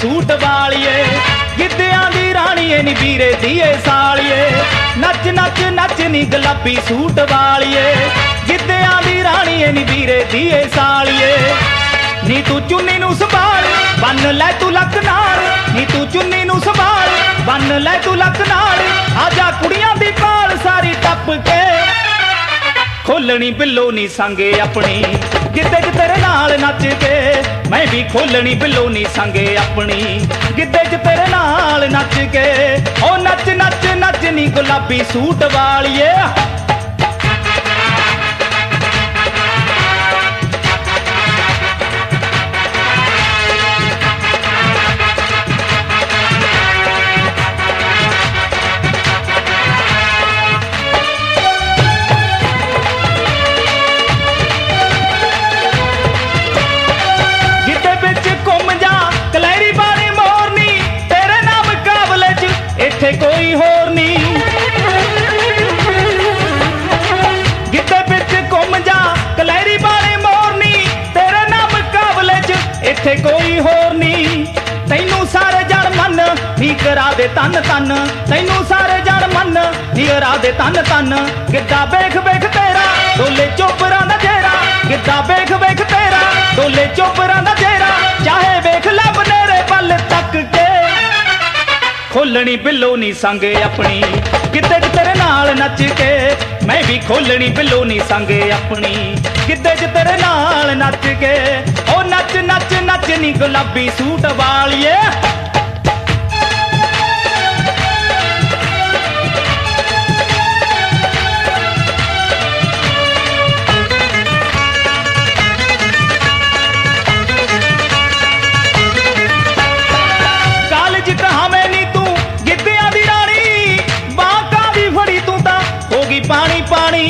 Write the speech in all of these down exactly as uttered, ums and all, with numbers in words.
suit वालिए गिद्धियां दी राणीए नी वीरे दीए सालिए नच नच नच नी गुलाबी suit वालिए गिद्धियां दी राणीए नी वीरे दीए सालिए नी तू चुन्नी नू संभाल बन लै तू लक नाल नी तू चुन्नी नू संभाल बन लै तू लक नाल आजा कुड़ियां दी पाल सारी टप के खोलनी बिल्लो नी संगे अपनी गिद्दे च तेरे नाल नच के मैं भी खोलनी बिल्लो नी संगे अपनी गिद्दे च तेरे नाल नच के ओ नच नच नच नी गुलाबी सूट वालिए कोई होर नी गिद्दे बिच घुम जा कलैरी वाले मोरनी तेरे नाम मुकाबले च इत्थे कोई होर नी तैनू सारे जण मन नी करा दे तन तन तैनू सारे जण मन नी करा दे तन तन गिद्दा वेख वेख तेरा डोले चोपरां दा चेहरा गिद्दा वेख वेख तेरा डोले चोपरां दा चेहरा चाहे वेख लै बनेरे पल तक के खोलनी बिल्लो नी संगे अपनी गिद्दे च तेरे नाल नच के मैं भी खोलनी बिल्लो नी संगे अपनी गिद्दे च तेरे नाल नच के ओ नच नच नच नी गुलाबी सूट वालिए पानी पानी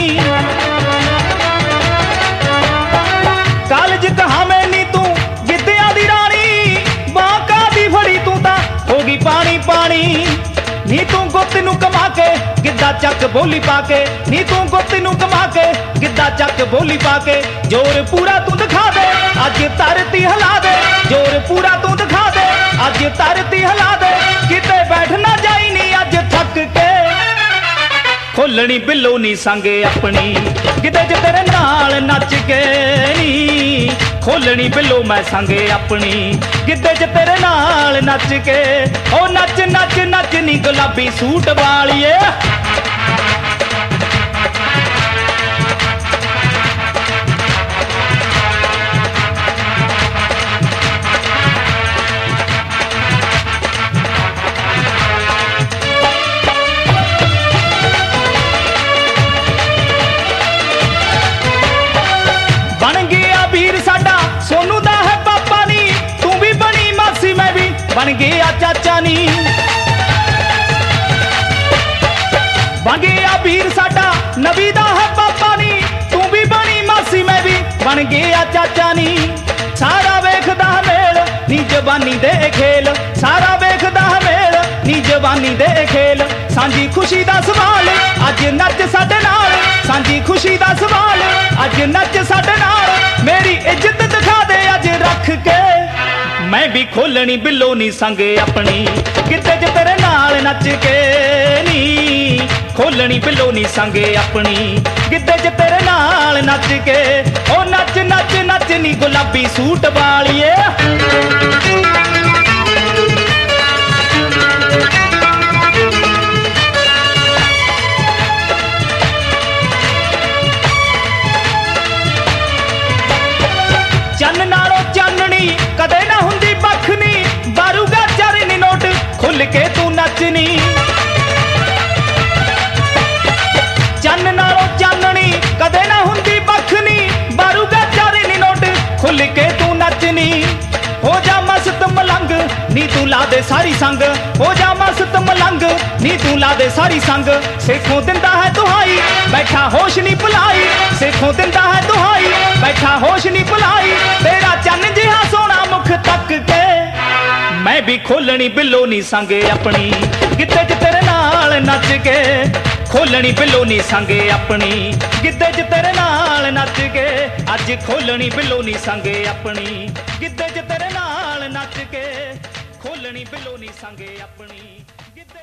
कालज कहावे नी तू गिद्धियां दी रानी बांका दी फड़ी तू ता होगी पानी पानी नी तू गुत्त नू कमा के गिद्धा चक बोली पाके नी तू गुत्त नू कमा के गिद्धा चक बोली पाके जोर पूरा तू दिखा दे अज धरती हिला दे जोर पूरा तू दिखा दे अज धरती हिला दे किते बैठ ना जाई नी अज थक के खोलनी बिल्लो नी संगे अपनी गिद्दे च तेरे नाल नच के नी खोलनी बिल्लो मैं संगे अपनी गिद्दे च तेरे नाल नच के ओ नच नच नच नी गुलाबी सूट वालिए सोनू दा है पापा नी तू भी बनी मासी मैं भी बन गया चाचा नी बन गया वीर साडा नबी दा है पापा नी तू भी बनी मासी मैं भी बन गया चाचा नी सारा वेखदा मेल नी जवानी दे खेल सारा वेखदा मेल नी जवानी दे खेल सांझी खुशी दा सवाल अज नच साडे नाल सांझी खुशी दा सवाल अज नच साडे नाल मेरी इज्जत दिखा दे अज रख के मैं भी खोलनी बिल्लो नी संगे अपनी गिद्दे च तेरे नाल नच के नी खोलनी बिल्लो नी संगे अपनी गिद्दे च तेरे नाल नच के ओ नच नच नच नी गुलाबी सूट वालिए चन नालों चाननी कदे ना हुंदी बखनी बारूगा चरनी नोट खुल के तू नचनी चन नालों चाननी कदे ना हुंदी बखनी बारूगा चरनी नोट खुल के तू नचनी हो जा मस्त मलंग नी तू ला दे सारी संग हो जा मस्त मलंग नी तू ला दे सारी संग सेखों दिंदा है दुहाई बैठा होश नी भुलाई सेखों दिंदा है दुहाई बैठा होश नी भुलाई तेरा चन जिहा सोना मुख तक के मैं भी खोलनी बिल्लो नी संगे अपनी गिद्दे च तेरे नाल नच के खोलनी बिल्लो नी संगे अपनी गिद्दे च तेरे नाल नच के अज खोलनी बिल्लो नी संगे अपनी गिद्दे च तेरे नाल नच के ਖੋਲਣੀ ਬਿਲੋਂ ਨੀ ਸੰਗੇ ਆਪਣੀ ਗਿੱਧੇ